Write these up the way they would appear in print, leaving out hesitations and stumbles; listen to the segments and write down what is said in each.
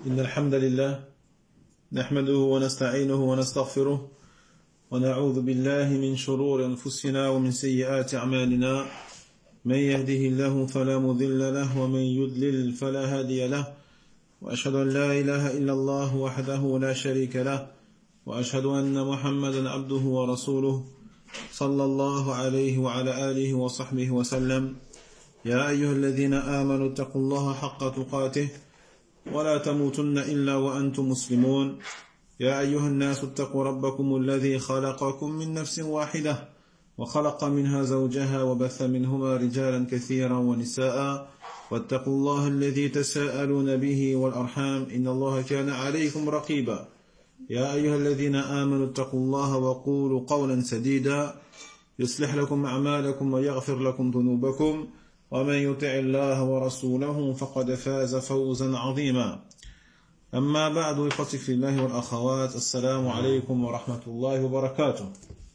إن الحمد لله نحمده ونستعينه ونستغفره ونعوذ بالله من شرور أنفسنا ومن سيئات أعمالنا من يهده الله فلا مضل له ومن يضلل فلا هادي له وأشهد أن لا إله إلا الله وحده لا شريك له وأشهد أن محمدا عبده ورسوله صلى الله عليه وعلى آله وصحبه وسلم. يا أيها الذين آمنوا اتقوا الله حق تقاته ولا تموتن إلا وأنتم مسلمون. يا أيها الناس اتقوا ربكم الذي خلقكم من نفس واحدة وخلق منها زوجها وبث منهما رجالا كثيرا ونساء واتقوا الله الذي تساءلون به والأرحام إن الله كان عليكم رقيبا. يا أيها الذين آمنوا اتقوا الله وقولوا قولا سديدا يصلح لكم أعمالكم ويغفر لكم ذنوبكم ومن يطع الله ورسوله فقد فاز فوزا عظيما. أما بعد، إخوتي في الله والأخوات، السلام عليكم ورحمة الله وبركاته.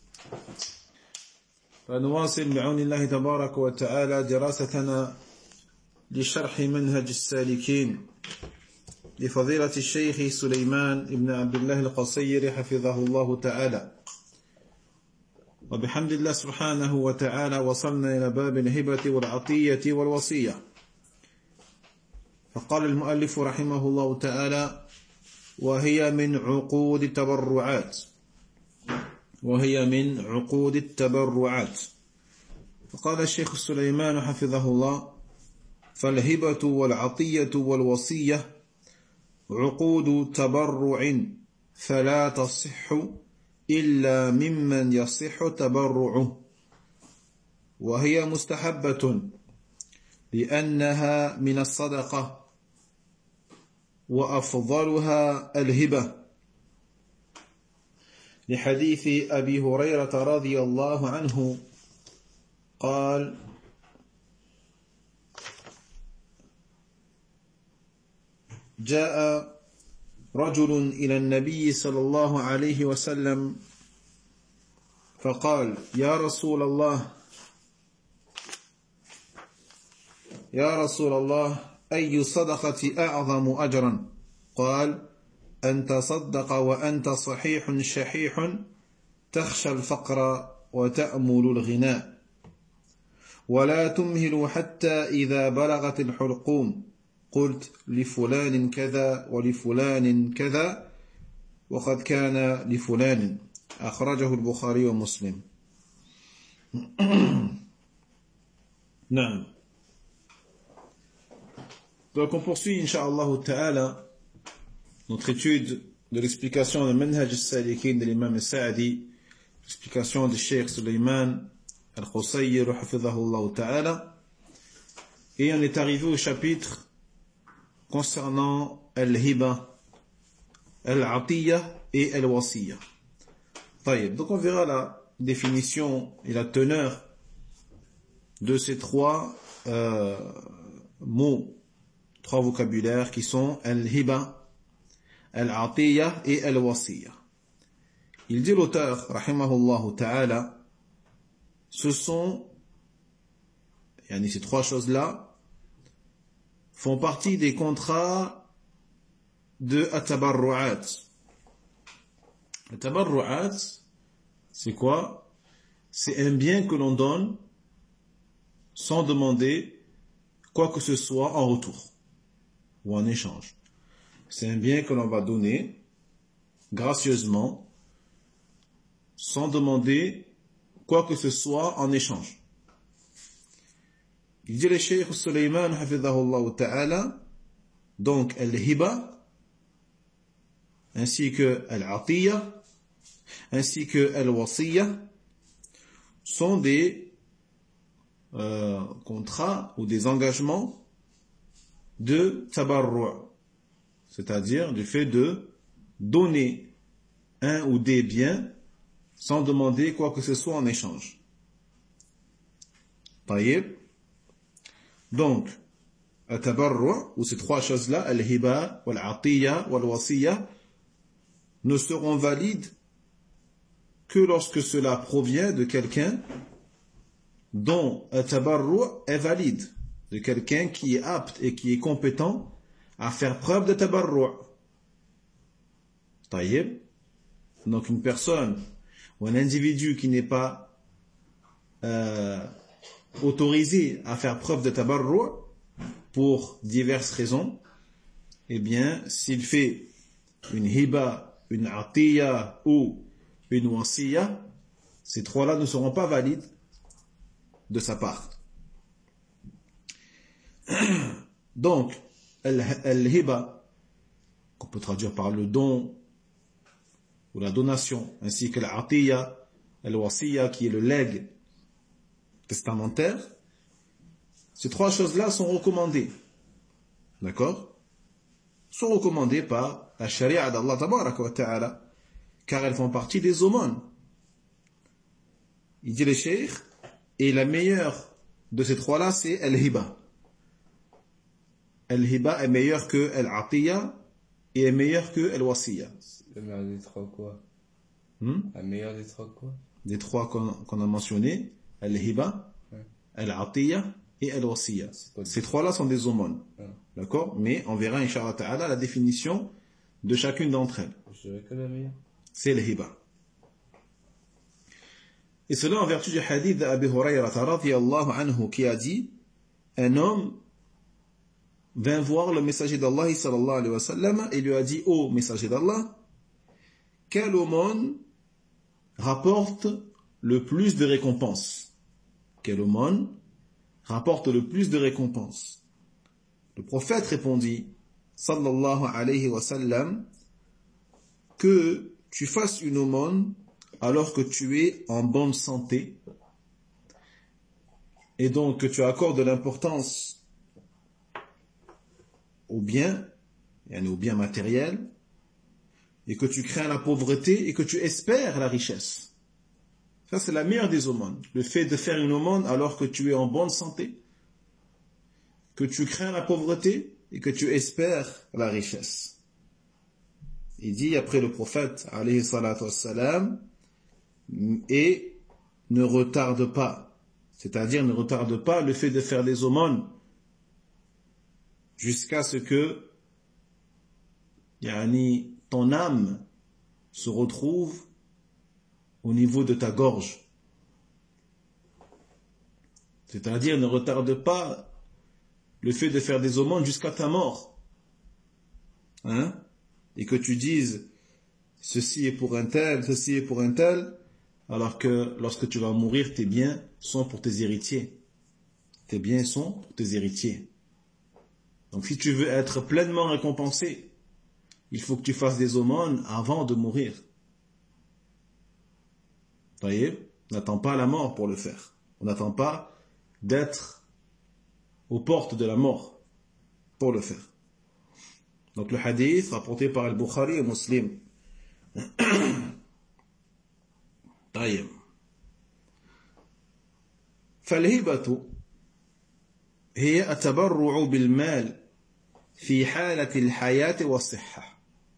فنواصل بعون الله تبارك وتعالى دراستنا لشرح منهج السالكين لفضيلة الشيخ سليمان بن عبد الله القصير حفظه الله تعالى. وبحمد الله سبحانه وتعالى وصلنا إلى باب الهبة والعطية والوصية. فقال المؤلف رحمه الله تعالى: وهي من عقود التبرعات. وهي من عقود التبرعات. فقال الشيخ سليمان حفظه الله: فالهبة والعطية والوصية عقود تبرع فلا تصح إلا ممن يصح تبرعه، وهي مستحبة لأنها من الصدقة وأفضلها الهبة، لحديث أبي هريرة رضي الله عنه قال: جاء رجل إلى النبي صلى الله عليه وسلم فقال: يا رسول الله أي صدقة أعظم أجرا؟ قال: أن تصدق وأنت صحيح شحيح تخشى الفقر وتأمل الغناء، ولا تمهل حتى إذا بلغت الحلقوم قلت لفلان كذا ولفلان كذا وقد كان لفلان. أخرجه البخاري ومسلم. نعم. Donc on poursuit Inch'Allah Ta'ala notre étude de l'explication de Manhaj al-Salikin de l'imam al-Sa'di, l'explication du Cheikh Sulayman al-Qusayr hafidhahullah Ta'ala, et on est arrivé au chapitre concernant al-hiba, al-atiyya et al-wasiyya. Donc on verra la définition et la teneur de ces trois mots, trois vocabulaires qui sont al-hiba, al-atiyya et al-wasiyya. Il dit l'auteur, rahimahullah ta'ala, ce sont, ces trois choses-là font partie des contrats de at-tabarru'at. At-tabarru'at, c'est quoi? C'est un bien que l'on donne sans demander quoi que ce soit en retour ou en échange. C'est un bien que l'on va donner gracieusement sans demander quoi que ce soit en échange. Il dit le Cheikh Sulayman hafidhahullah ta'ala, donc al-hiba ainsi que al-atiyya ainsi que al-wasiyya sont des contrats ou des engagements de tabarru', c'est-à-dire du fait de donner un ou des biens sans demander quoi que ce soit en échange. Taïb. Donc, at-tabarru', ou ces trois choses-là, al-hiba, wal-atiyya, wal-wasiyya, ne seront valides que lorsque cela provient de quelqu'un dont at-tabarru' est valide, de quelqu'un qui est apte et qui est compétent à faire preuve de tabarru'. Taïeb. Donc une personne ou un individu qui n'est pas autorisé à faire preuve de tabarru' pour diverses raisons, eh bien, s'il fait une hiba, une atiya ou une wasiya, ces trois-là ne seront pas valides de sa part. Donc, al-hiba, qu'on peut traduire par le don ou la donation, ainsi que l'atiya, al-wasiya, qui est le legs testamentaire, ces trois choses-là sont recommandées. D'accord? Sont recommandées par la charia d'Allah tabaraka wa ta'ala, car elles font partie des aumônes. Il dit le cheikh, et la meilleure de ces trois-là, c'est al-hiba. Al-hiba est meilleure que al-atiya et est meilleure que al-wasiya. Le meilleur des trois quoi? La meilleure des trois quoi? Des trois qu'on a mentionnés, al-hiba, al-atiya et al-wasiya. Ces trois-là sont des aumônes. D'accord? Mais on verra, incha'Allah ta'ala, la définition de chacune d'entre elles. Je dirais que la meilleure. C'est al-hiba. Et cela en vertu du hadith d'Abi Hurayra radhiyallahu anhu qui a dit, un homme vint voir le messager d'Allah sallallahu alayhi wa sallam et lui a dit, ô messager d'Allah, quelle aumône rapporte le plus de récompenses? Quelle aumône rapporte le plus de récompenses? Le prophète répondit, sallallahu alayhi wa sallam, que tu fasses une aumône alors que tu es en bonne santé, et donc que tu accordes de l'importance au bien matériel, et que tu crains la pauvreté et que tu espères la richesse. Ça, c'est la meilleure des aumônes. Le fait de faire une aumône alors que tu es en bonne santé, que tu crains la pauvreté et que tu espères la richesse. Il dit après le prophète, alayhi salatu wassalam, et ne retarde pas, c'est-à-dire ne retarde pas le fait de faire des aumônes jusqu'à ce que ton âme se retrouve au niveau de ta gorge. C'est-à-dire ne retarde pas le fait de faire des aumônes jusqu'à ta mort. Et que tu dises ceci est pour un tel, ceci est pour un tel, alors que lorsque tu vas mourir, tes biens sont pour tes héritiers. Tes biens sont pour tes héritiers. Donc si tu veux être pleinement récompensé, il faut que tu fasses des aumônes avant de mourir. Vous voyez? On n'attend pas la mort pour le faire. On n'attend pas d'être aux portes de la mort pour le faire. Donc le hadith rapporté par Al-Bukhari et Muslim. طيب. فالهبة هي التبرع بالمال في حالة الحياة والصحة.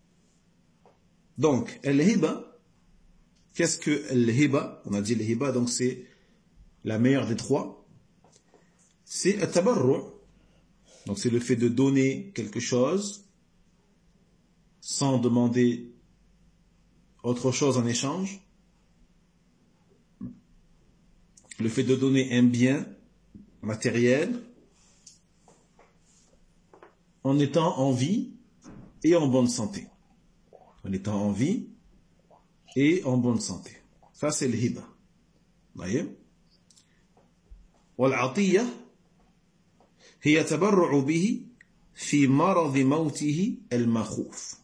Donc, al-hiba, qu'est-ce que al-hiba? On a dit al-hiba, donc c'est la meilleure des trois. C'est al-tabarru'. Donc c'est le fait de donner quelque chose sans demander autre chose en échange. Le fait de donner un bien matériel en étant en vie et en bonne santé. En étant en vie et en bonne santé. Ça c'est le hiba. Voyez? والعطية هي تبرع به في مرض موته المخوف.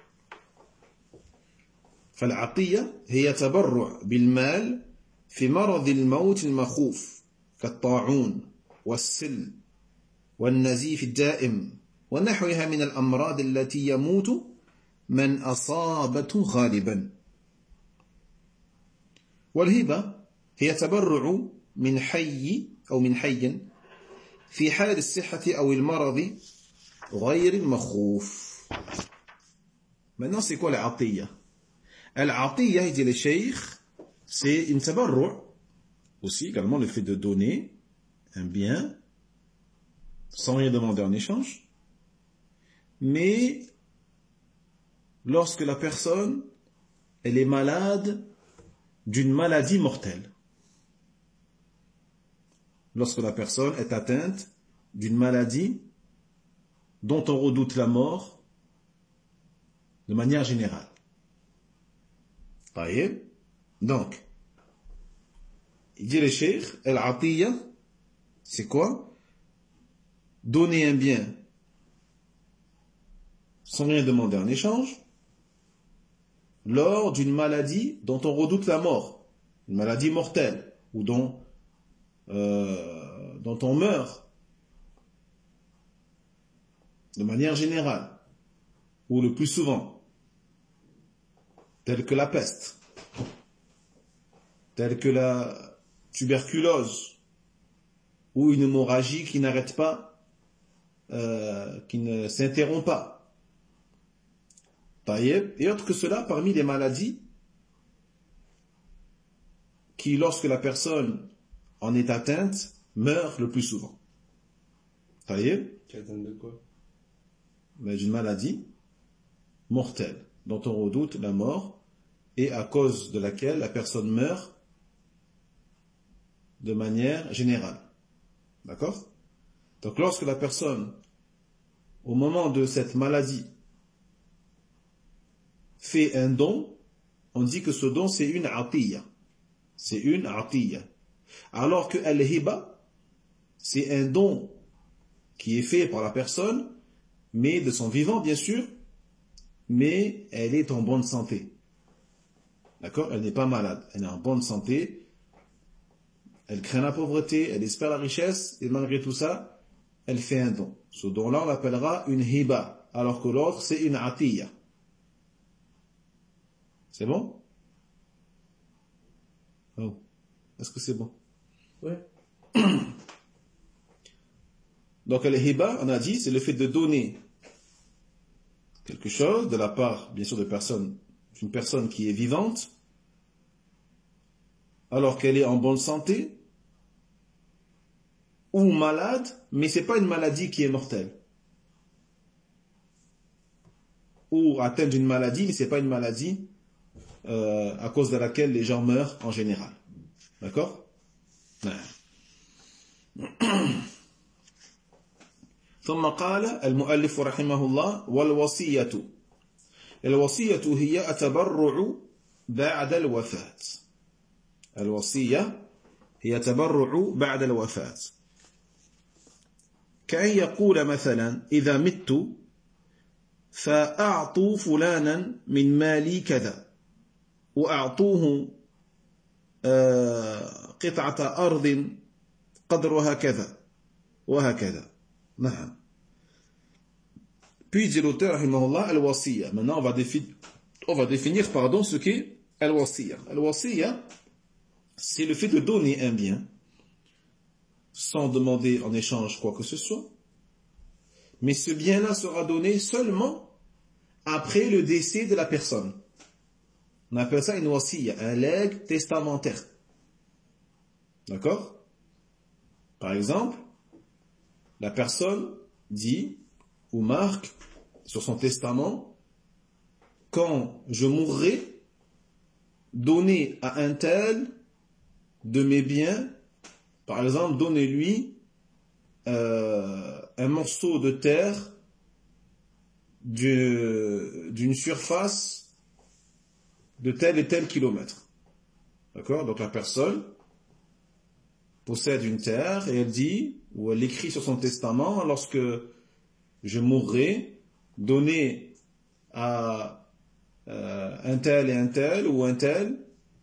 فالعطية هي تبرع بالمال في مرض الموت المخوف كالطاعون والسل والنزيف الدائم ونحوها من الأمراض التي يموت من أصابته غالبا. والهبة هي تبرع من حي أو من حي في حال الصحة أو المرض غير المخوف. Maintenant, c'est quoi l'atiyya? L'atiyya, il dit le cheikh, c'est une tabarru', aussi également le fait de donner un bien sans rien demander en échange, mais lorsque la personne, elle est malade d'une maladie mortelle. Lorsque la personne est atteinte d'une maladie dont on redoute la mort de manière générale. Taïeb. Donc, il dit le cheikh, al-atiyya, c'est quoi? Donner un bien sans rien demander en échange, lors d'une maladie dont on redoute la mort, une maladie mortelle, ou dont on meurt de manière générale, ou le plus souvent, telle que la peste, telle que la tuberculose, ou une hémorragie qui n'arrête pas, qui ne s'interrompt pas. Taïeb, et autre que cela, parmi les maladies qui, lorsque la personne en est atteinte, meurt le plus souvent. Taïeb. Tu es atteinte de quoi? Mais d'une maladie mortelle, dont on redoute la mort, et à cause de laquelle la personne meurt de manière générale. D'accord? Donc lorsque la personne, au moment de cette maladie, fait un don, on dit que ce don c'est une atiyya. C'est une atiyya. Alors que al-hiba, c'est un don qui est fait par la personne, mais de son vivant bien sûr, mais elle est en bonne santé. D'accord? Elle n'est pas malade, elle est en bonne santé, elle craint la pauvreté, elle espère la richesse, et malgré tout ça, elle fait un don. Ce don-là, on l'appellera une hiba, alors que l'autre c'est une atiyya. C'est bon? Oh. Est-ce que c'est bon? Oui. Donc, al-hiba, on a dit, c'est le fait de donner quelque chose de la part, bien sûr, d'une personne qui est vivante, alors qu'elle est en bonne santé, ou malade, mais c'est pas une maladie qui est mortelle. Ou atteinte d'une maladie, mais c'est pas une maladie à cause de laquelle les gens meurent en général. D'accord? ثم قال المؤلف رحمه الله والوصية الوصية هي التبرع بعد الوفاة الوصية هي تبرع بعد الوفاة كأن يقول مثلا إذا مت فأعطوا فلانا من مالي كذا وأعطوه قطعة أرض قدرها كذا وهكذا. نعم. Puis dit l'auteur rahimahullah al-wasiyya. Maintenant on va définir ce qu'est al-wasiyya. Al-wasiyya, c'est le fait de donner un bien sans demander en échange quoi que ce soit. Mais ce bien-là sera donné seulement après le décès de la personne. On appelle ça une wasiyya, un legs testamentaire. D'accord? Par exemple, la personne dit ou marque sur son testament, quand je mourrai, donnez à un tel de mes biens, par exemple, donnez-lui un morceau de terre d'une surface de tel et tel kilomètre. D'accord? Donc la personne possède une terre et elle dit, ou elle écrit sur son testament, lorsque je mourrai, donnez à un tel et un tel, ou un tel,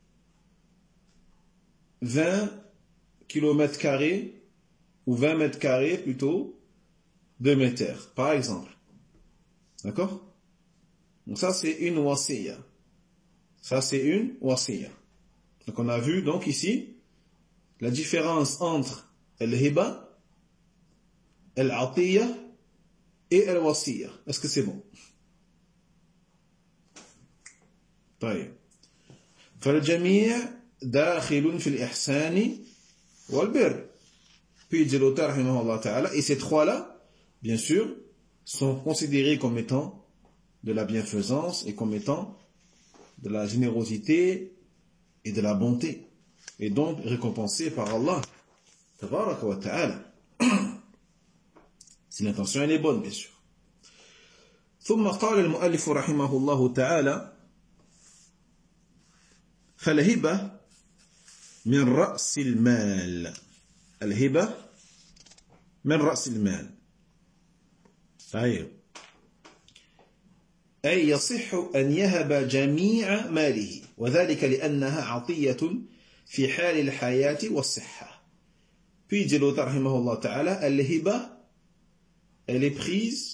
20 kilomètres carrés, ou 20 mètres carrés plutôt, de mes terres, par exemple. D'accord? Donc ça c'est une wasiyya. Ça c'est une wasiyya. Donc on a vu donc ici la différence entre al-hiba, al-atiyya et al-wasiyya. Est-ce que c'est bon? طيب. فالجميع داخل في الإحسان والبر. Puis dit l'auteur rahimahullah ta'ala, et ces trois-là, bien sûr, sont considérés comme étant de la bienfaisance et comme étant de la générosité et de la bonté, et donc récompensés par Allah tabaraka wa ta'ala, si l'intention elle est bonne bien sûr. ثم قال المؤلف رحمه الله تعالى فالهبة من رأس المال. الهبة من رأس المال طيب أي يصح أن يهب جميع ماله وذلك لأنها عطية في حال الحياة والصحة. Puis dit l'auteur rahimahullah ta'ala, al-hiba, elle est prise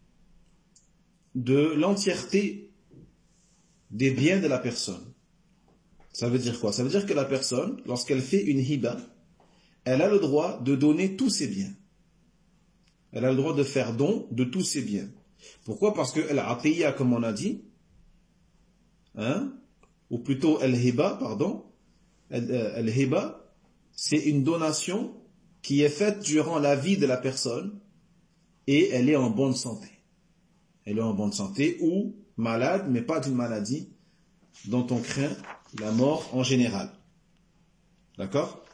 de l'entièreté des biens de la personne. Ça veut dire quoi? Ça veut dire que la personne, lorsqu'elle fait une hiba, elle a le droit de donner tous ses biens. Elle a le droit de faire don de tous ses biens. Pourquoi? Parce que al-atiyya, comme on a dit, ou plutôt al-hiba, pardon, al-hiba, c'est une donation qui est faite durant la vie de la personne et elle est en bonne santé. Elle est en bonne santé ou malade, mais pas d'une maladie dont on craint la mort en général. D'accord?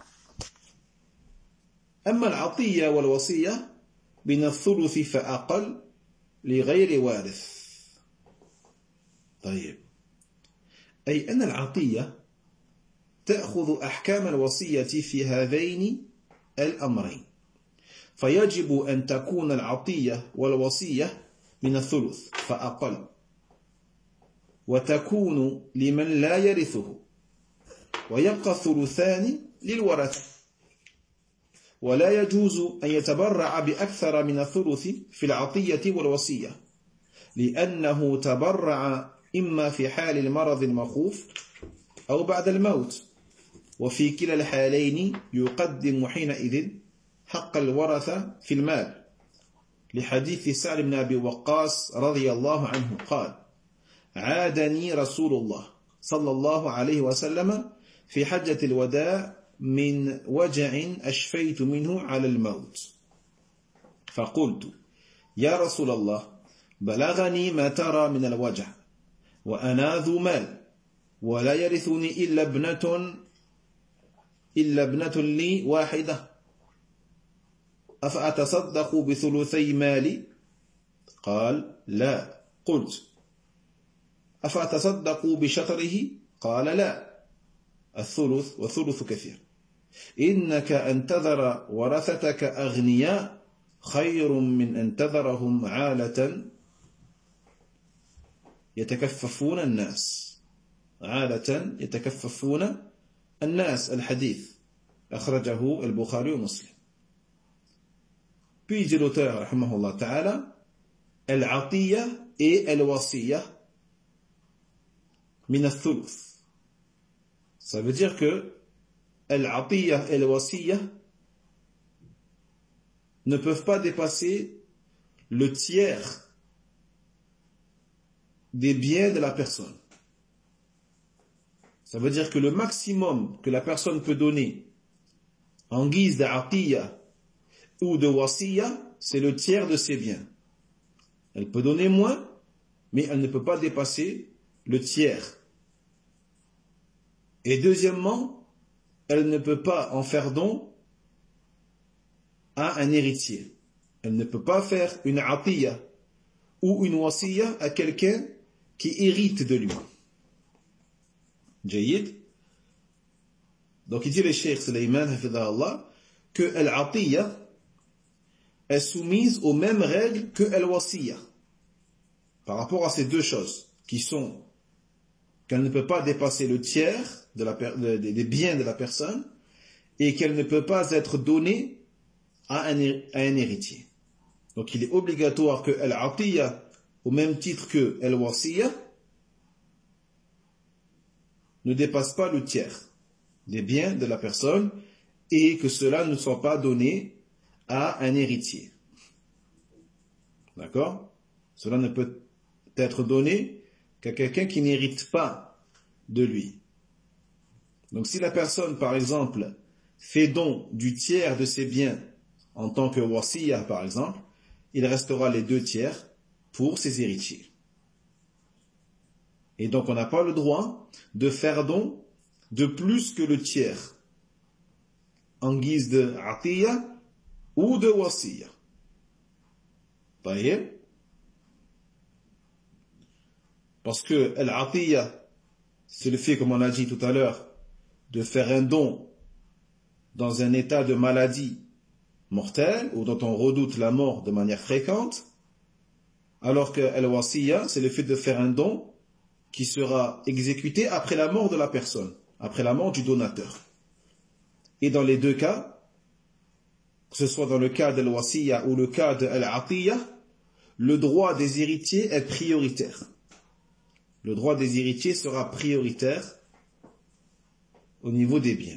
أما العطية والوصية من الثلث فأقل لغير وارث. طيب أي أن العطية تأخذ أحكام الوصية في هذين الأمرين، فيجب أن تكون العطية والوصية من الثلث فأقل، وتكون لمن لا يرثه، ويبقى الثلثان للورثة، ولا يجوز أن يتبرع بأكثر من الثلث في العطية والوصية، لأنه تبرع إما في حال المرض المخوف أو بعد الموت، وفي كلا الحالين يقدم حينئذ حق الورثة في المال، لحديث سعد بن أبي وقاص رضي الله عنه قال: عادني رسول الله صلى الله عليه وسلم في حجة الوداع من وجع أشفيت منه على الموت، فقلت: يا رسول الله بلغني ما ترى من الوجع وأنا ذو مال ولا يرثني إلا ابنة لي واحدة، أفأتصدق بثلثي مالي؟ قال: لا. قلت: أفأتصدق بشطره؟ قال: لا، الثلث والثلث كثير، إنك أن تذر ورثتك أغنياء خير من أن تذرهم عالة يتكففون الناس. عالة يتكففون الناس. الحديث أخرجه البخاري ومسلم. Puis dit l'auteur rahimahullah ta'ala, al-atiyya et al-wasiyya min al-thuluth. Ça veut dire que al-atiyya et al-wasiyya ne peuvent pas dépasser le tiers des biens de la personne. Ça veut dire que le maximum que la personne peut donner en guise d'atiyya ou de wasiyya, c'est le tiers de ses biens. Elle peut donner moins, mais elle ne peut pas dépasser le tiers. Et deuxièmement, elle ne peut pas en faire don à un héritier. Elle ne peut pas faire une atiyya ou une wasiyya à quelqu'un qui hérite de lui. Jayyid. Donc il dit le Cheikh Sulayman hafidhahullah que al-atiyya est soumise aux mêmes règles que al-wasiyya par rapport à ces deux choses qui sont qu'elle ne peut pas dépasser le tiers des biens de la personne et qu'elle ne peut pas être donnée à un héritier. Donc il est obligatoire que al-atiyya, au même titre que al-wasiyya, ne dépasse pas le tiers des biens de la personne et que cela ne soit pas donné à un héritier. D'accord? Cela ne peut être donné qu'à quelqu'un qui n'hérite pas de lui. Donc si la personne, par exemple, fait don du tiers de ses biens en tant que wasiyya, par exemple, il restera les 2 tiers pour ses héritiers. Et donc on n'a pas le droit de faire don de plus que le tiers en guise de atiya ou de wasiya. Parce que l'atiya, c'est le fait, comme on a dit tout à l'heure, de faire un don dans un état de maladie mortelle ou dont on redoute la mort de manière fréquente, alors que al-wasiya, c'est le fait de faire un don qui sera exécuté après la mort de la personne, après la mort du donateur. Et dans les 2 cas, que ce soit dans le cas de al-wasiya ou le cas de al-atiya, le droit des héritiers est prioritaire. Le droit des héritiers sera prioritaire au niveau des biens.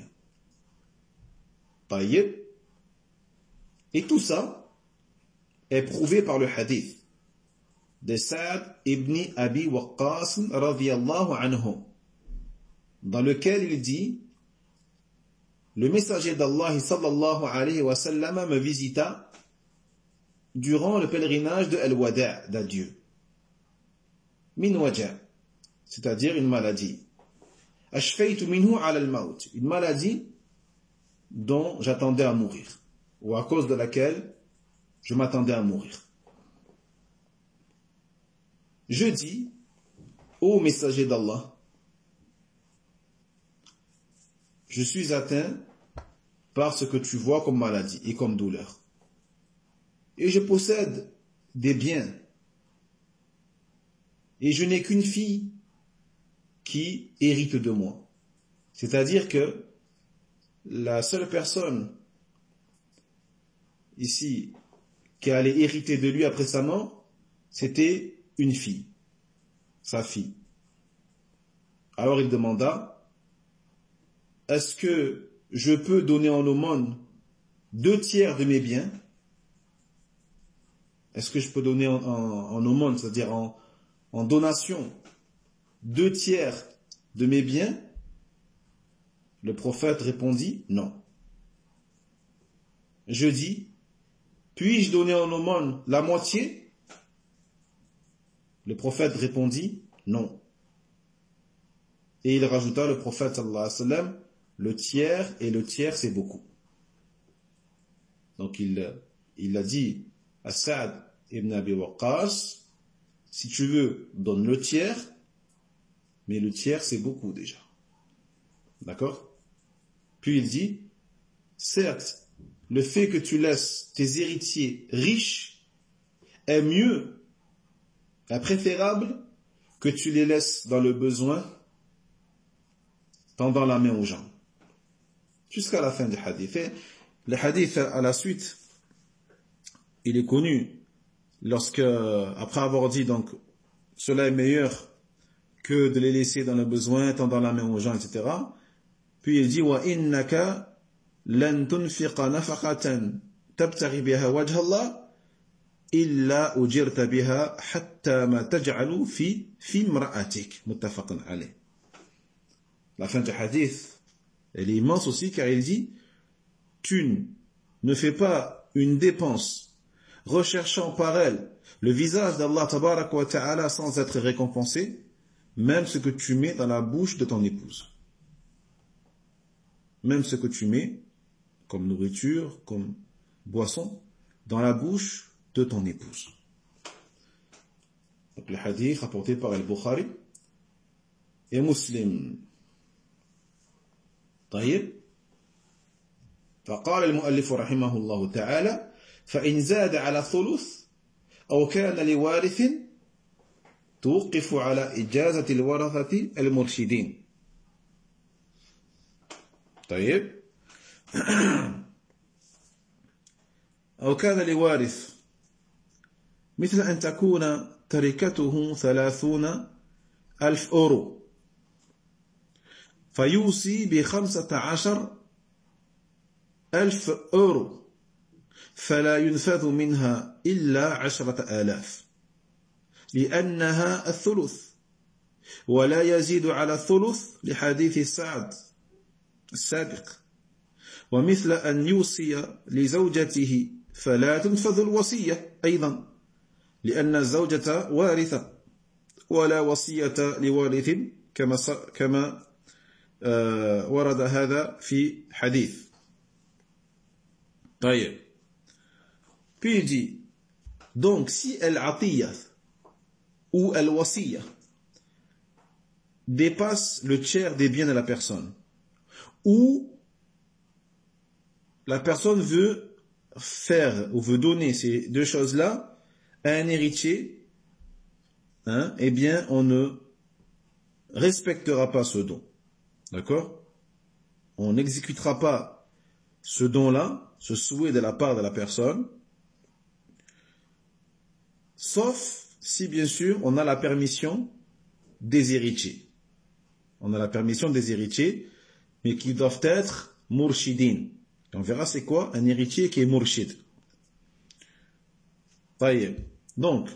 Taïeb. Et tout ça est prouvé par le hadith de Sa'd ibn Abi Waqqas radiyallahu anhu, dans lequel il dit: le messager d'Allah sallallahu alayhi wa sallam me visita durant le pèlerinage de Al-Wada', d'adieu. Min waja', c'est-à-dire une maladie. Ashfaytu minhu ala al-maut, une maladie dont j'attendais à mourir, ou à cause de laquelle je m'attendais à mourir. Je dis: ô messager d'Allah, je suis atteint par ce que tu vois comme maladie et comme douleur. Et je possède des biens. Et je n'ai qu'une fille qui hérite de moi. C'est-à-dire que la seule personne ici qui allait hériter de lui après sa mort, c'était une fille, sa fille. Alors il demanda: est-ce que je peux donner en aumône 2 tiers de mes biens? Est-ce que je peux donner en aumône, c'est-à-dire en donation, 2 tiers de mes biens? Le prophète répondit: non. Je dis: puis-je donner en aumône la moitié? Le prophète répondit: non. Et il rajouta, le prophète sallallahu alayhi wa sallam: le tiers, et le tiers c'est beaucoup. Donc il a dit à Sa'd ibn Abi Waqqas: si tu veux, donne le tiers, mais le tiers c'est beaucoup déjà. D'accord? Puis il dit: certes, le fait que tu laisses tes héritiers riches est mieux, est préférable que tu les laisses dans le besoin, tendant la main aux gens. Jusqu'à la fin du hadith. Et le hadith à la suite, il est connu lorsque, après avoir dit donc, cela est meilleur que de les laisser dans le besoin, tendant la main aux gens, etc. Puis il dit: wa innaka lan tunfiqa nafaqatan tabtaghi biha wajha Allah illa ujirta biha hatta ma taj'alu fi imra'atik. Muttafaqun alayh. La fin du hadith, elle est immense aussi, car il dit: tu ne fais pas une dépense recherchant par elle le visage d'Allah tabarak wa ta'ala sans être récompensé, même ce que tu mets dans la bouche de ton épouse. Même ce que tu mets comme nourriture, comme boisson, dans la bouche de ton épouse. Donc le hadith rapporté par Al-Bukhari et Muslim. طيب. فقال المؤلف رحمه الله تعالى: فإن زاد على ثلث أو كان لوارث توقف على إجازة الورثة المرشدين. طيب. أو كان لوارث، مثل أن تكون تركته 30,000 أورو فيوصي ب15,000 أورو فلا ينفذ منها إلا 10,000 لأنها الثلث ولا يزيد على الثلث لحديث سعد السابق. ومثل أن يوصي لزوجته فلا تنفذ الوصية أيضا لأن الزوجة وارثة ولا وصية لوارث كما ورد هذا في حديث. طيب. Puis il dit, donc si al-atiyya ou al-wasiyya dépasse le tiers des biens de la personne, ou la personne veut faire ou veut donner ces deux choses-là à un héritier, eh bien on ne respectera pas ce don. D'accord? On n'exécutera pas ce don-là, ce souhait de la part de la personne, sauf si bien sûr on a la permission des héritiers. On a la permission des héritiers, mais qui doivent être murshidin. On verra c'est quoi un héritier qui est murshid. Donc,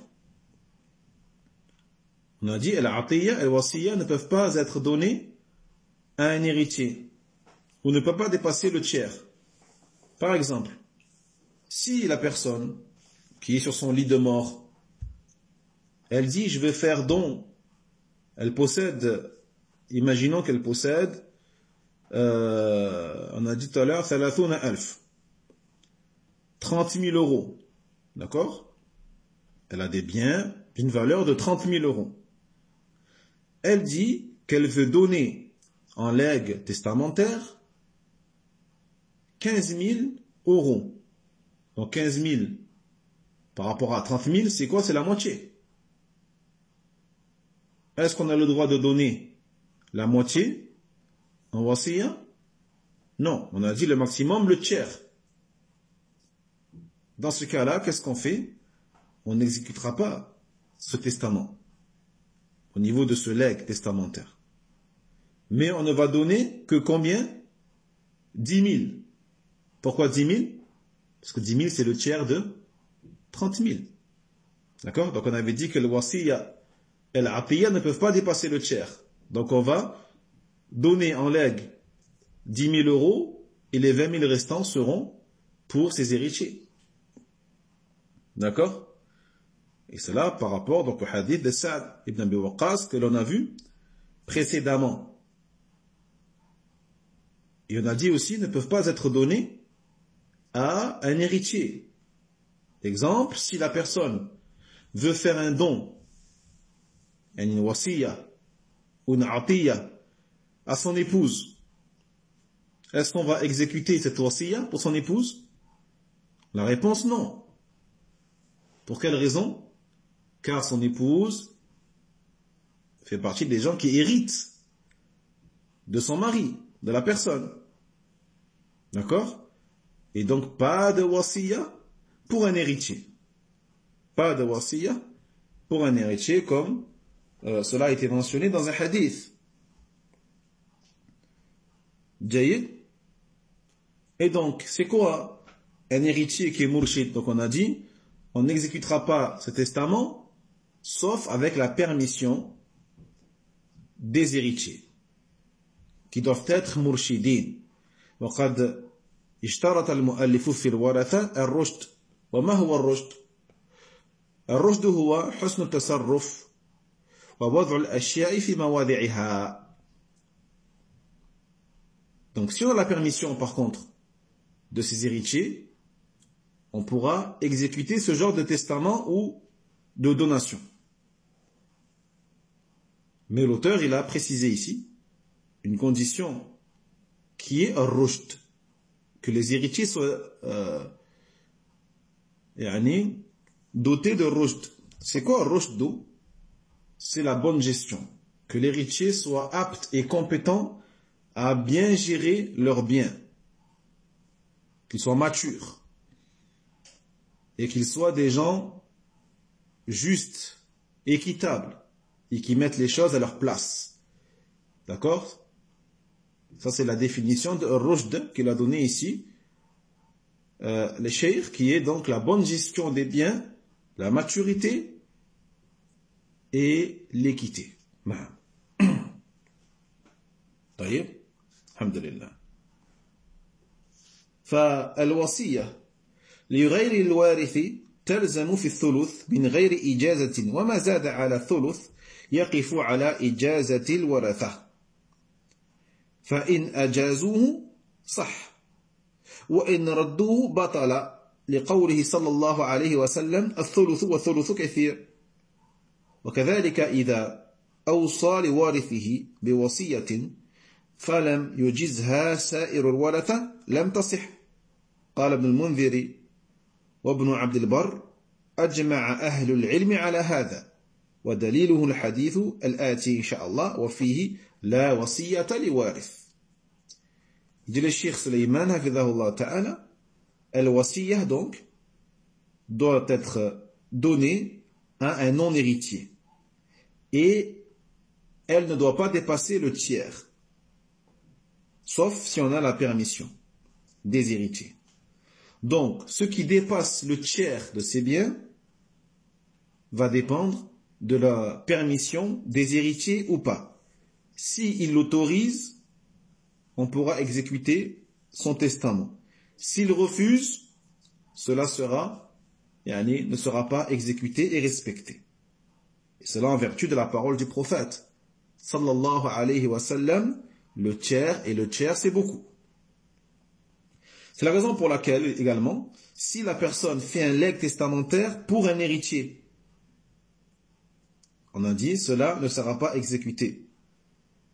on a dit al-atiyya et al-wasiyya ne peuvent pas être donnés à un héritier, ou ne peuvent pas dépasser le tiers. Par exemple, si la personne qui est sur son lit de mort, elle dit je vais faire don, elle possède, imaginons qu'elle possède, on a dit tout à l'heure 30 000 euros, d'accord? Elle a des biens d'une valeur de 30 000 euros. Elle dit qu'elle veut donner en legs testamentaire 15 000 euros. Donc 15 000 par rapport à 30 000, c'est quoi? C'est la moitié. Est-ce qu'on a le droit de donner la moitié en wasiya? Non, on a dit le maximum, le tiers. Dans ce cas-là, qu'est-ce qu'on fait? On n'exécutera pas ce testament au niveau de ce legs testamentaire. Mais on ne va donner que combien? 10 000. Pourquoi 10 000? Parce que 10 000, c'est le tiers de 30 000. D'accord? Donc on avait dit que le wasiya et l'atiyya ne peuvent pas dépasser le tiers. Donc on va donner en legs 10 000 euros et les 20 000 restants seront pour ses héritiers. D'accord? Et cela par rapport donc, au hadith de Sa'd ibn Abi Waqqas que l'on a vu précédemment. Et on a dit aussi ne peuvent pas être donnés à un héritier. Exemple, si la personne veut faire un don, une wasiya ou une atiyya à son épouse, est-ce qu'on va exécuter cette wasiya pour son épouse? La réponse non. Pour quelle raison? Car son épouse fait partie des gens qui héritent de son mari, de la personne. D'accord? Et donc pas de wasiya pour un héritier. Pas de wasiya pour un héritier comme cela a été mentionné dans un hadith. Jayyid. Et donc, c'est quoi un héritier qui est murshid? Donc on a dit, on n'exécutera pas ce testament sauf avec la permission des héritiers qui doivent être murshidin. وقد اشترط المؤلف في الورثة الرشد. وما هو الرشد؟ الرشد هو حسن التصرف ووضع الأشياء في مواضعها. Donc si on a la permission par contre de ces héritiers, on pourra exécuter ce genre de testament ou de donation. Mais l'auteur il a précisé ici une condition qui est ar-rushd, que les héritiers soient dotés de rushd. C'est quoi ar-rushd? C'est la bonne gestion, que l'héritier soit apte et compétent à bien gérer leurs biens, qu'ils soient matures et qu'ils soient des gens justes, équitables et qui mettent les choses à leur place. D'accord? Ça c'est la définition de rushd qu'il a donné ici le cheikh, qui est donc la bonne gestion des biens, la maturité et l'équité. طيب الحمد لله. فالوصية لغير الوارث تلزم في الثلث من غير إجازة وما زاد على الثلث يقف على إجازة الورثة فإن أجازوه صح وإن ردوه بطل لقوله صلى الله عليه وسلم الثلث والثلث كثير وكذلك إذا أوصى لوارثه بوصية فلم يجزها سائر الورثة لم تصح قال ابن المنذر وابن عبد البر أجمع أهل العلم على هذا ودليله الحديث الآتي إن شاء الله وفيه لا وصية لوارث dit le Cheikh Suleiman hafidhahullah ta'ala al-wasiyah donc doit être donnée à un non-héritier et elle ne doit pas dépasser le tiers sauf si on a la permission des héritiers. Donc ce qui dépasse le tiers de ces biens va dépendre de la permission des héritiers ou pas. S'il l'autorise, on pourra exécuter son testament. S'il refuse, cela ne sera pas exécuté et respecté. Et cela en vertu de la parole du prophète. Sallallahu alayhi wa sallam, le tiers c'est beaucoup. C'est la raison pour laquelle également, si la personne fait un legs testamentaire pour un héritier, on a dit cela ne sera pas exécuté. D'accord ?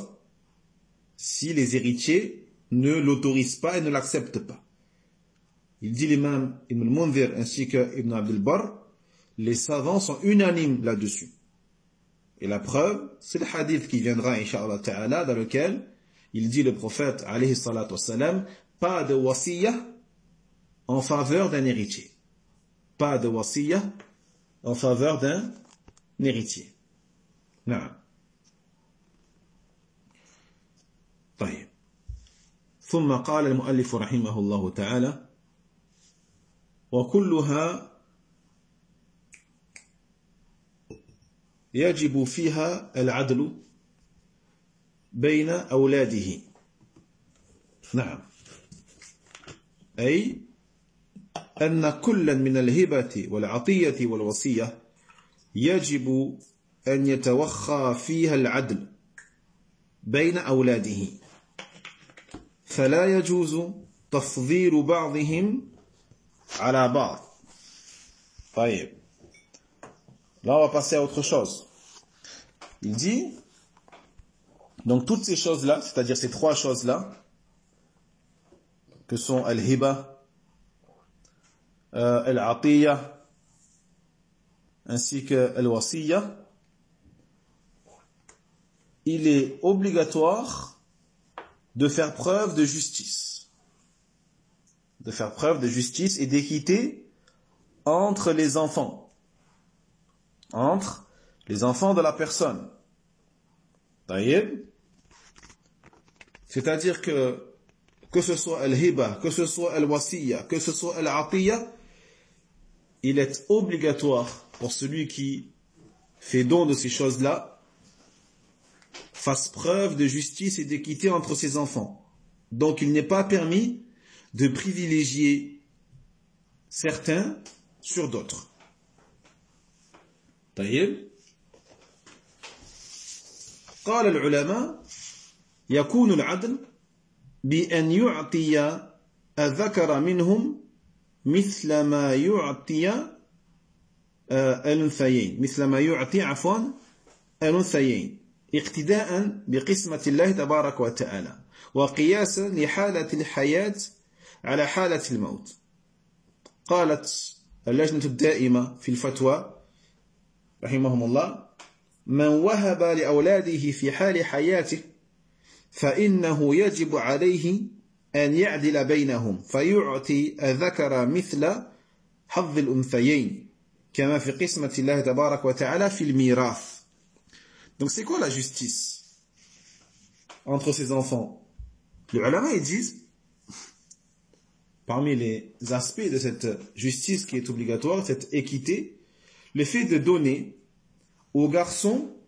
Si les héritiers ne l'autorisent pas et ne l'acceptent pas. Il dit l'imam Ibn al-Mundhir ainsi que Ibn Abd al-Barr, les savants sont unanimes là-dessus. Et la preuve, c'est le hadith qui viendra, incha'Allah ta'ala, dans lequel il dit le prophète, alayhi salatu wassalam, pas de wasiyah en faveur d'un héritier. Pas de wasiyah en faveur d'un héritier. Non. طيب ثم قال المؤلف رحمه الله تعالى وكلها يجب فيها العدل بين أولاده نعم أي أن كلا من الهبة والعطية والوصية يجب أن يتوخى فيها العدل بين أولاده فلا يجوز تفضيل بعضهم على بعض. طيب. Là, on va passer à autre chose. Il dit, donc toutes ces choses-là, c'est-à-dire ces trois choses-là, que sont al-hiba, al-atiyya, ainsi que al-wasiyya, il est obligatoire de faire preuve de justice. De faire preuve de justice et d'équité entre les enfants. Entre les enfants de la personne. Taïeb. C'est-à-dire que ce soit al-hiba, que ce soit al-wasiyya, que ce soit al-atiyya, il est obligatoire pour celui qui fait don de ces choses-là fasse preuve de justice et d'équité entre ses enfants. Donc il n'est pas permis de privilégier certains sur d'autres. طيب قال العلماء يكون العدل بأن يعطي الذكر منهم مثل ما يعطي الأنثيين الأنثيين اقتداء بقسمة الله تبارك وتعالى وقياسا لحالة الحياة على حالة الموت. قالت اللجنة الدائمة في الفتوى رحمهم الله من وهب لأولاده في حال حياته فإنه يجب عليه أن يعدل بينهم فيعطي الذكر مثل حظ الأنثيين كما في قسمة الله تبارك وتعالى في الميراث. Donc c'est quoi la justice entre ces enfants? Les ulama ils disent, parmi les aspects de cette justice qui est obligatoire, cette équité, le fait de donner aux garçons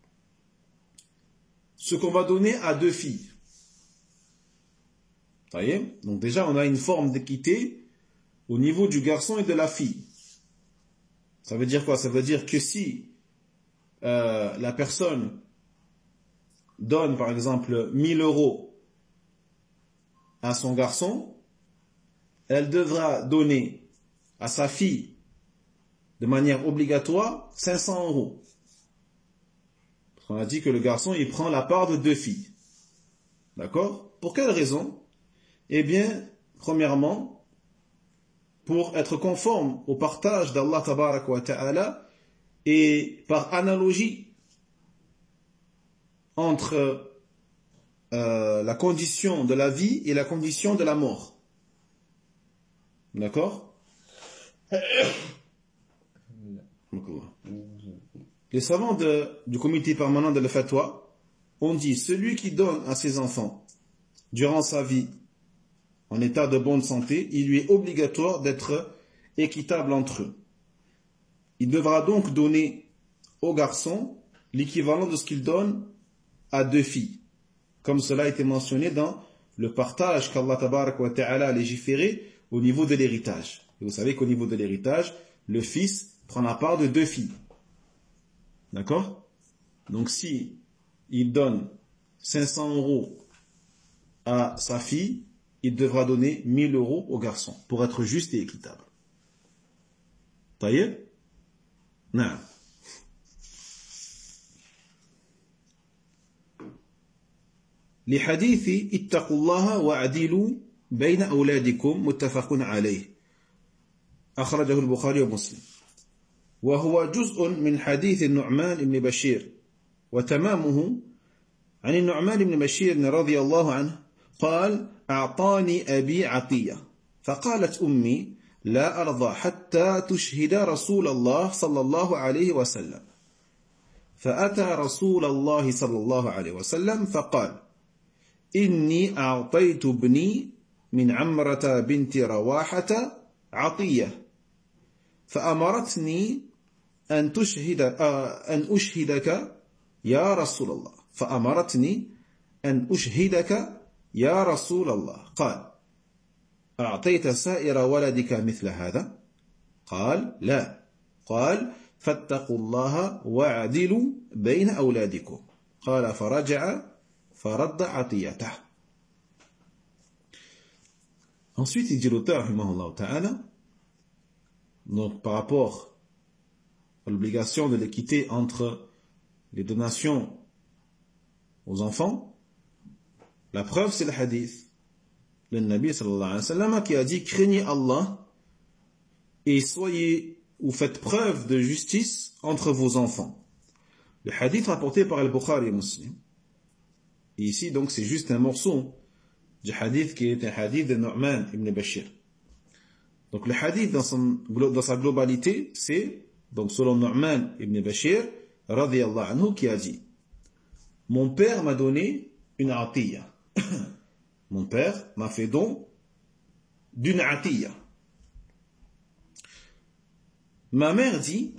ce qu'on va donner à deux filles. Vous voyez? Donc déjà on a une forme d'équité au niveau du garçon et de la fille. Ça veut dire quoi? Ça veut dire que si la personne donne par exemple 1000 euros à son garçon, elle devra donner à sa fille de manière obligatoire 500 euros. Parce qu'on a dit que le garçon, il prend la part de 2 filles. D'accord? Pour quelle raison? Eh bien, premièrement, pour être conforme au partage d'Allah Tabaraka wa Ta'ala et par analogie entre la condition de la vie et la condition de la mort. D'accord? Les savants du comité permanent de la fatwa ont dit: celui qui donne à ses enfants durant sa vie en état de bonne santé, il lui est obligatoire d'être équitable entre eux. Il devra donc donner au garçon l'équivalent de ce qu'il donne à 2 filles, comme cela a été mentionné dans le partage qu'Allah Tabaraka wa Ta'ala a légiféré au niveau de l'héritage. Et vous savez qu'au niveau de l'héritage, le fils prend la part de 2 filles. D'accord? Donc si il donne 500 euros à sa fille, il devra donner 1000 euros au garçon pour être juste et équitable. Taïeb? Non. لحديث اتقوا الله وعدلوا بين أولادكم متفق عليه أخرجه البخاري ومسلم وهو جزء من حديث النعمان بن بشير وتمامه عن النعمان بن بشير رضي الله عنه قال أعطاني أبي عطية فقالت أمي لا أرضى حتى تشهد رسول الله صلى الله عليه وسلم فأتى رسول الله صلى الله عليه وسلم فقال إني أعطيت ابني من عمرة بنت رواحة عطية فأمرتني أن أشهدك يا رسول الله فأمرتني أن أشهدك يا رسول الله قال أعطيت سائر ولدك مثل هذا قال لا قال فاتقوا الله واعدلوا بين أولادكم قال فرجع فرد عطيته. Ensuite il dit l'auteur rahimahullah ta'ala, donc par rapport à l'obligation de l'équité entre les donations aux enfants, la preuve c'est le hadith le Nabi sallallahu alayhi wa sallam qui a dit: craignez Allah et soyez ou faites preuve de justice entre vos enfants. Le hadith rapporté par Al-Bukhari et Muslim. Et ici donc c'est juste un morceau du hadith qui est un hadith de Nu'man ibn Bashir. Donc le hadith dans sa globalité, c'est donc selon Nu'man ibn Bashir radiyallahu anhu qui a dit: mon père m'a donné une atiyya. Mon père m'a fait don d'une atiyya. Ma mère dit: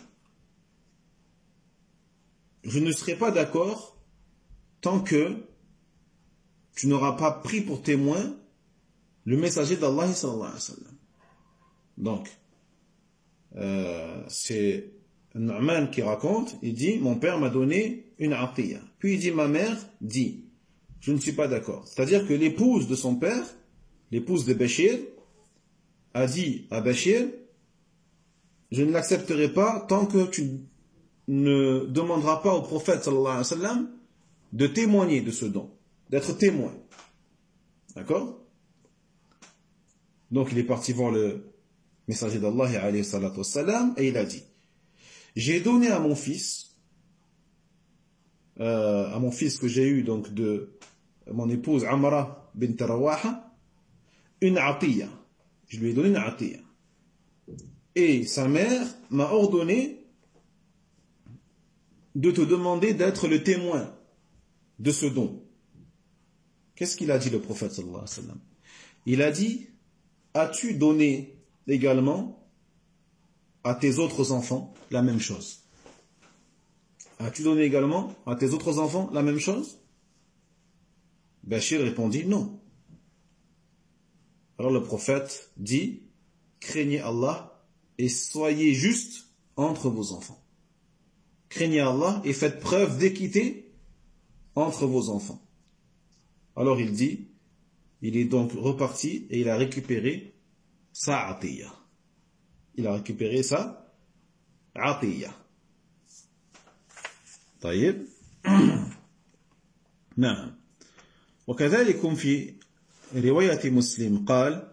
je ne serai pas d'accord tant que tu n'auras pas pris pour témoin le messager d'Allah sallallahu alayhi wa sallam. Donc, c'est Nu'man qui raconte, il dit: mon père m'a donné une atiyya. Puis il dit: ma mère dit: je ne suis pas d'accord. C'est-à-dire que l'épouse de son père, l'épouse de Bashir, a dit à Bashir: je ne l'accepterai pas tant que tu ne demanderas pas au prophète sallallahu alayhi wa sallam de témoigner de ce don, d'être témoin. D'accord? Donc il est parti voir le messager d'Allah alayhi salatu wassalam et il a dit: j'ai donné à mon fils que j'ai eu donc de mon épouse Amra bint Rawaha une atiyya. Je lui ai donné une atiyya. Et sa mère m'a ordonné de te demander d'être le témoin de ce don. Qu'est-ce qu'il a dit le prophète sallallahu alayhi wa sallam? Il a dit: as-tu donné également à tes autres enfants la même chose? As-tu donné également à tes autres enfants la même chose? Bashir répondit: non. Alors le prophète dit: craignez Allah et soyez juste entre vos enfants. Craignez Allah et faites preuve d'équité entre vos enfants. Alors il dit, il est donc reparti et il a récupéré sa atiyya. Il a récupéré sa atiyya. طيب. نعم. وكذلك في رواية مسلم قال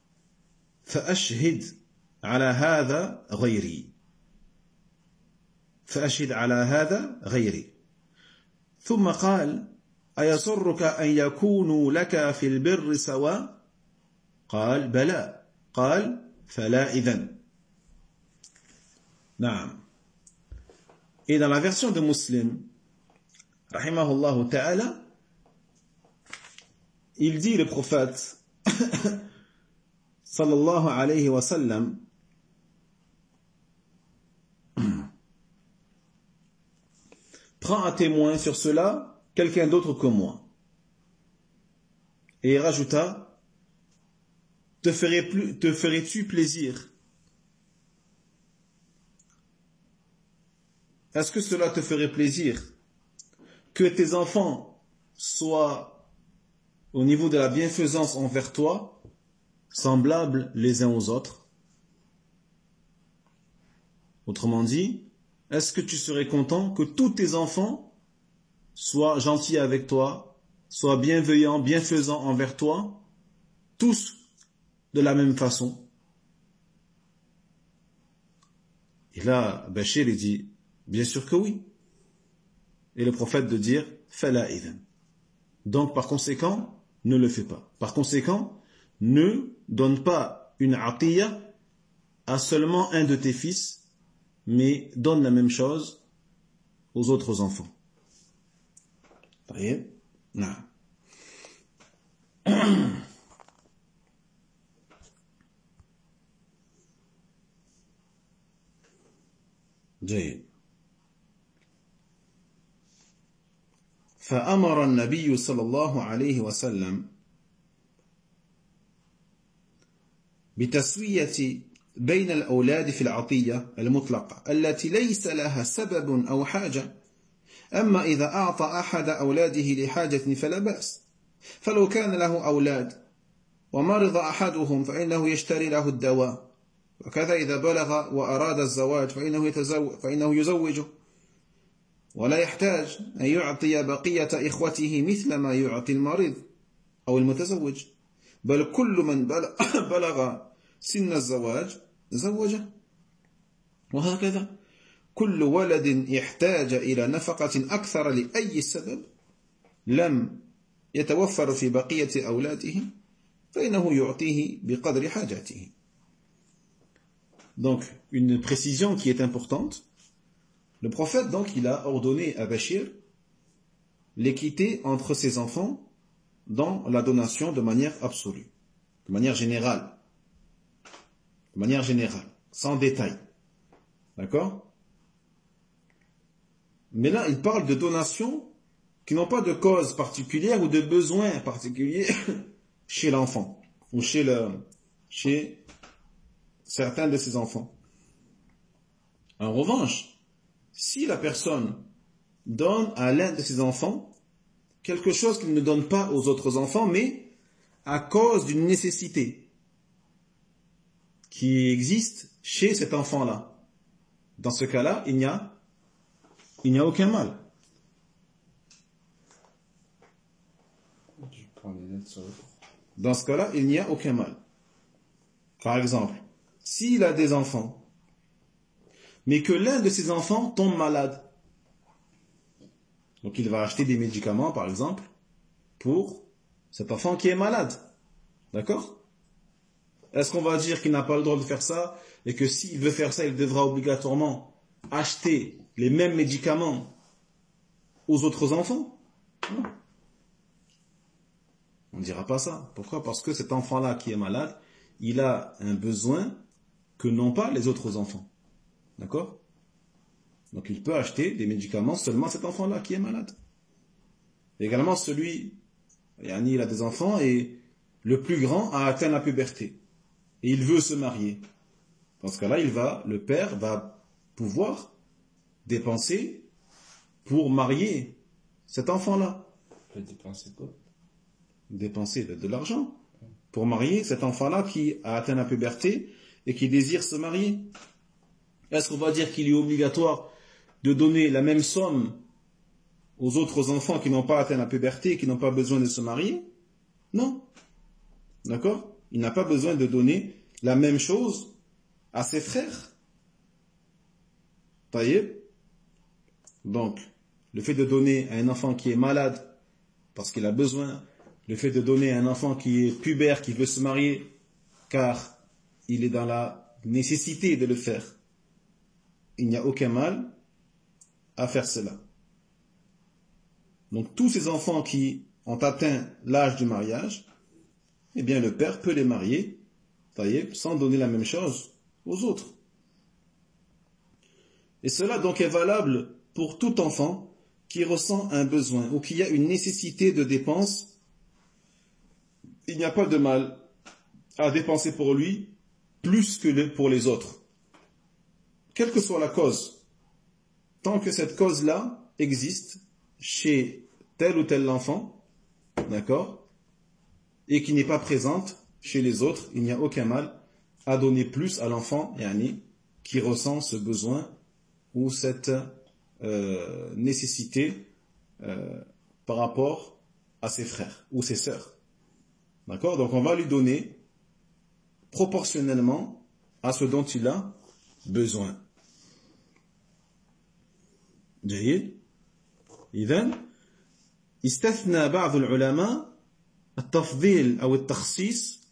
فأشهد على هذا غيري فأشهد على هذا غيري ثم قال أيسرك أن يكونوا لك في البر سواء قال بلى قال فلا إذن نعم. Et dans la version de Muslim rahimahullah ta'ala, il dit le prophète sallallahu alayhi wa sallam prends à témoin sur cela quelqu'un d'autre que moi. Et il rajouta te ferais-tu plaisir? Est-ce que cela te ferait plaisir que tes enfants soient au niveau de la bienfaisance envers toi semblables les uns aux autres? Autrement dit, est-ce que tu serais content que tous tes enfants soient gentils avec toi, soient bienveillants, bienfaisants envers toi, tous de la même façon? Et là, Bachir il dit, bien sûr que oui. Et le prophète de dire, fala idhan. Donc par conséquent, ne le fais pas. Par conséquent, ne donne pas une atiyya à seulement un de tes fils, mais donne la même chose aux autres enfants. طيب. نعم. جيد. فأمر النبي صلى الله عليه وسلم بتسوية بين الأولاد في العطية المطلقة التي ليس لها سبب أو حاجة. أما إذا أعطى أحد أولاده لحاجة فلا بأس. فلو كان له أولاد ومرض أحدهم فإنه يشتري له الدواء. وكذا إذا بلغ وأراد الزواج فإنه يزوجه ولا يحتاج أن يعطي بقية إخوته مثل ما يعطي المريض أو المتزوج، بل كل من بلغ سن الزواج زوجه. وهكذا كل ولد يحتاج إلى نفقة أكثر لأي سبب لم يتوفر في بقية أولاده فإنه يعطيه بقدر حاجته. Donc, une précision qui est importante. Le prophète, donc, il a ordonné à Bachir l'équité entre ses enfants dans la donation de manière absolue, de manière générale, sans détail. D'accord? Mais là, il parle de donations qui n'ont pas de cause particulière ou de besoin particulier chez l'enfant ou chez certains de ses enfants. En revanche, si la personne donne à l'un de ses enfants quelque chose qu'il ne donne pas aux autres enfants, mais à cause d'une nécessité qui existe chez cet enfant-là, dans ce cas-là, il n'y a aucun mal. Dans ce cas-là, il n'y a aucun mal. Par exemple, s'il a des enfants, mais que l'un de ses enfants tombe malade, donc il va acheter des médicaments, par exemple, pour cet enfant qui est malade. D'accord? Est-ce qu'on va dire qu'il n'a pas le droit de faire ça, et que s'il veut faire ça, il devra obligatoirement acheter les mêmes médicaments aux autres enfants? Non. On ne dira pas ça. Pourquoi? Parce que cet enfant-là qui est malade, il a un besoin que n'ont pas les autres enfants. D'accord? Donc il peut acheter des médicaments seulement à cet enfant-là qui est malade. Et également il a des enfants et le plus grand a atteint la puberté. et il veut se marier. Dans ce cas-là, le père va pouvoir dépenser pour marier cet enfant-là. Je peux dépenser quoi? Dépenser de l'argent pour marier cet enfant-là qui a atteint la puberté et qui désire se marier. Est-ce qu'on va dire qu'il est obligatoire de donner la même somme aux autres enfants qui n'ont pas atteint la puberté et qui n'ont pas besoin de se marier? Non. D'accord? Il n'a pas besoin de donner la même chose à ses frères. Taïeb. Donc, le fait de donner à un enfant qui est malade parce qu'il a besoin, le fait de donner à un enfant qui est pubère, qui veut se marier, car il est dans la nécessité de le faire, il n'y a aucun mal à faire cela. Donc tous ces enfants qui ont atteint l'âge du mariage, eh bien le père peut les marier, sans donner la même chose aux autres. Et cela donc est valable pour tout enfant qui ressent un besoin ou qui a une nécessité de dépense. Il n'y a pas de mal à dépenser pour lui plus que pour les autres. Quelle que soit la cause, tant que cette cause-là existe chez tel ou tel enfant, d'accord, et qui n'est pas présente chez les autres, il n'y a aucun mal à donner plus à l'enfant, qui ressent ce besoin ou cette nécessité par rapport à ses frères ou ses sœurs. D'accord? Donc on va lui donner proportionnellement à ce dont il a besoin. جيد. إذن استثنى بعض العلماء التفضيل أو التخصيص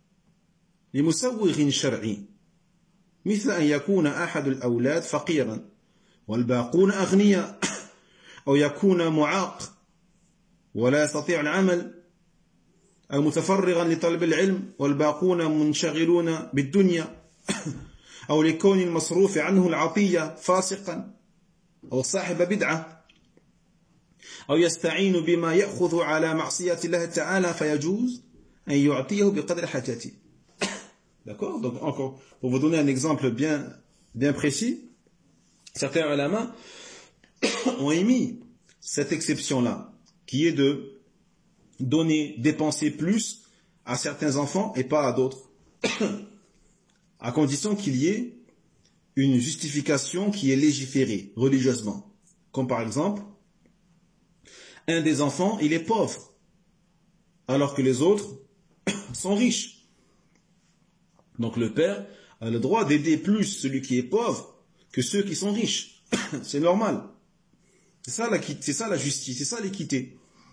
لمسوغ شرعي مثل أن يكون أحد الأولاد فقيرا والباقون أغنياء أو يكون معاق ولا يستطيع العمل أو متفرغا لطلب العلم والباقون منشغلون بالدنيا أو لكون المصروف عنه العطية فاسقا أو صاحب بدعة أو يستعين بما يأخذ على معصية الله تعالى فيجوز أن يعطيه بقدر حاجته. D'accord? Donc encore, pour vous donner un exemple bien précis, certains ulama ont émis cette exception-là, qui est de dépenser plus à certains enfants et pas à d'autres, à condition qu'il y ait une justification qui est légiférée religieusement. Comme par exemple, un des enfants, il est pauvre, alors que les autres sont riches. Donc le père a le droit d'aider plus celui qui est pauvre que ceux qui sont riches. C'est normal. C'est ça la justice, c'est ça l'équité.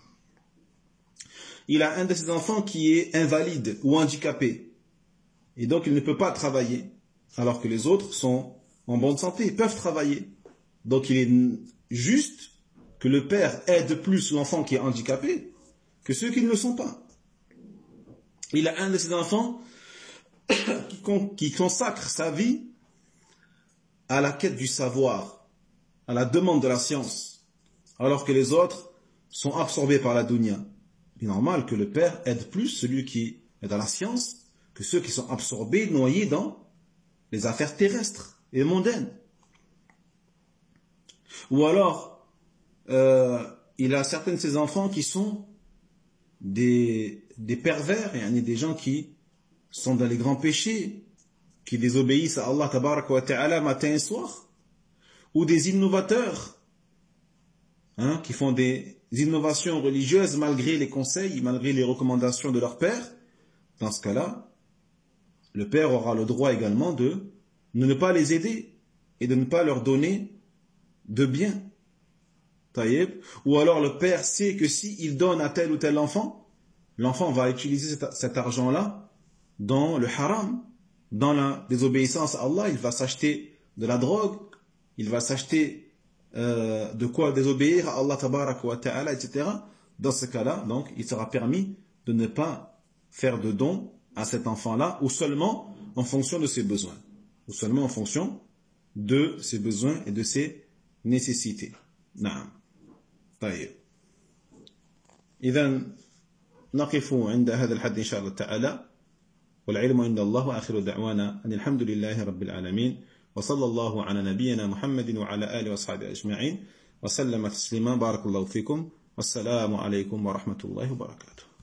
Il a un de ses enfants qui est invalide ou handicapé, et donc il ne peut pas travailler, alors que les autres sont en bonne santé, peuvent travailler. Donc il est juste que le père aide plus l'enfant qui est handicapé que ceux qui ne le sont pas. Il a un de ses enfants qui consacre sa vie à la quête du savoir, à la demande de la science, alors que les autres sont absorbés par la dunya. Il est normal que le père aide plus celui qui est dans la science que ceux qui sont absorbés, noyés dans les affaires terrestres et mondaines. Ou alors, il a certains de ses enfants qui sont des pervers, des gens qui sont dans les grands péchés, qui désobéissent à Allah tabaraka wa ta'ala matin et soir, ou des innovateurs, qui font des innovations religieuses malgré les conseils, malgré les recommandations de leur père. Dans ce cas-là, le père aura le droit également de ne pas les aider et de ne pas leur donner de bien. Taïeb. Ou alors le père sait que s'il donne à tel ou tel enfant, l'enfant va utiliser cet argent-là dans le haram, dans la désobéissance à Allah. Il va s'acheter de la drogue, il va s'acheter de quoi désobéir à Allah tabaraka wa ta'ala, etc. Dans ce cas-là, donc, il sera permis de ne pas faire de dons à cet enfant-là, ou seulement en fonction de ses besoins, ou seulement en fonction de ses besoins et de ses nécessités. نعم. طيب. إذن نقف عند هذا الحد إن شاء الله تعالى والعلم عند الله. وآخر دعوانا أن الحمد لله رب العالمين، وصلى الله على نبينا محمد وعلى آله وصحبه أجمعين وسلم تسليما. بارك الله فيكم، والسلام عليكم ورحمة الله وبركاته.